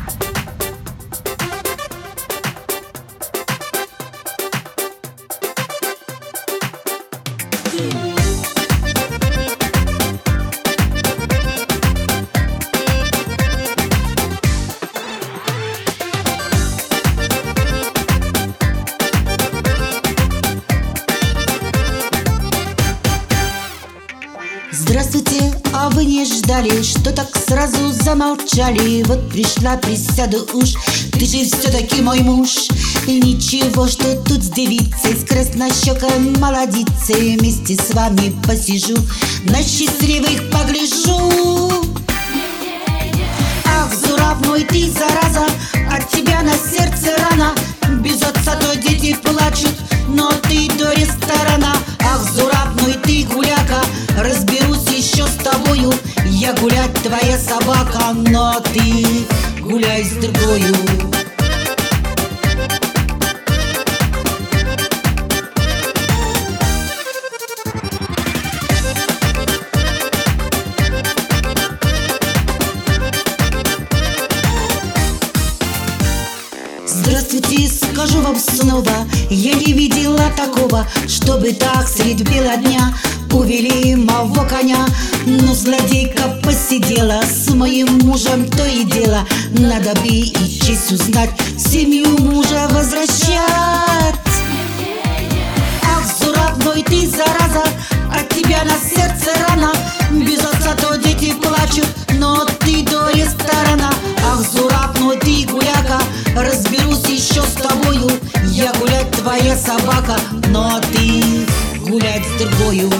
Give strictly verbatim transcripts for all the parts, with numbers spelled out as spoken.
Здравствуйте, а вы не ждали, что так сразу замолчали? Вот пришла, присяду уж, ты же все-таки мой муж. И ничего, что тут с девицей, с краснощекой молодицей, вместе с вами посижу, на счастливых погляжу. Ах, Зураб мой, ты зараза, от тебя на сердце рана. Без отца то дети плачут, но ты до ресторана. Ах, Зураб мой, ты гуляка, разберусь еще с тобою. Я гулять твоя собака, но ты гуляй с другою. Здравствуйте, скажу вам снова, я не видела такого, чтобы так средь бела дня увели моего коня. Но злодейка посидела с моим мужем, то и дело. Надо бы и честь узнать, семью мужа возвращать. Ах, Зураб мой, ты зараза, от тебя на сердце рана. Без отца то дети плачут, но ты до ресторана. Ах, Зураб мой, ты гуляка, разберусь еще с тобою. Я гулять твоя собака, но ты гулять с другою.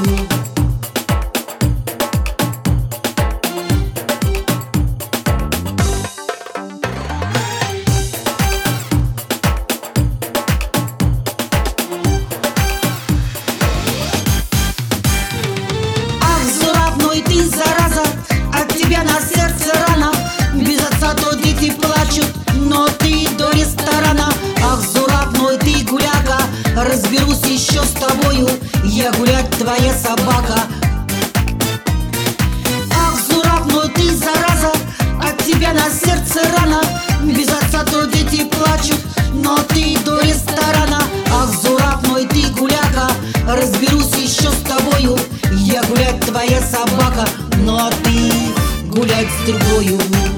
Ах, Зураб мой, ты зараза, от тебя на сердце рана. Без отца то дети плачут, но ты до ресторана. Ах, Зураб мой, ты гуляка, разберусь еще с тобою. Я гулять твоя собака. Ах, Зураб мой, ты зараза, от тебя на сердце рана. Без отца то дети плачут, но ты до ресторана. Ах, Зураб мой, ты гуляка, разберусь еще с тобою. Я гулять твоя собака, но ты гулять с другою.